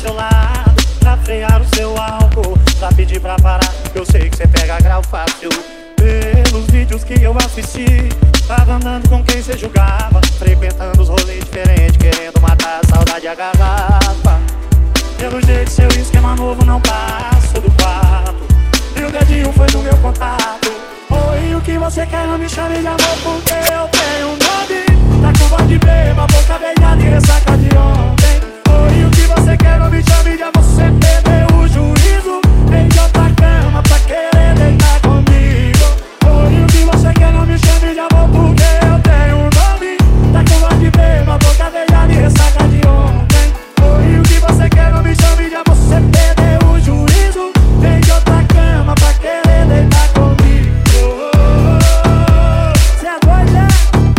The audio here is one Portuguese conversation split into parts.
seu lado pra frear o seu álcool, pra pedir pra parar. Eu sei que cê pega grau fácil. Pelos vídeos que eu assisti, tava andando com quem cê julgava, frequentando os rolês diferentes, querendo matar a saudade e a garrafa. Pelo jeito seu esquema novo não passa do quarto, e o dedinho foi no meu contato. Oi, o que você quer? Não me chame de amor porque eu tenho um nome. Tá com voz de beba, boca beijada e ressaca de ontem. Oi, o que você quer? Não me chame de amor, você perdeu o juízo. Vem de outra cama pra querer deitar comigo. Oi, o que você quer? Não me chame de amor porque eu tenho um nome. Tá com voz de beba, boca beijada e ressaca de ontem. Oi, o que você quer? Não me chame de amor, você perdeu o juízo. Vem de outra cama pra querer deitar comigo. Cê é doido, né?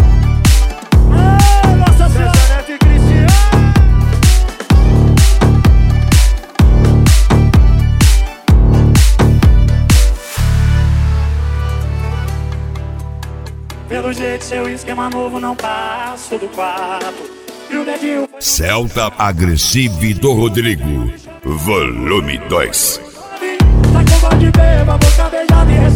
Ah, Nossa Senhora, Neto e Cristiano. Pelo jeito seu esquema novo não passa do quarto, e o dedinho foi... Celta Agressive do Rodrigo, volume 2. Tá com voz de beba, boca beijada e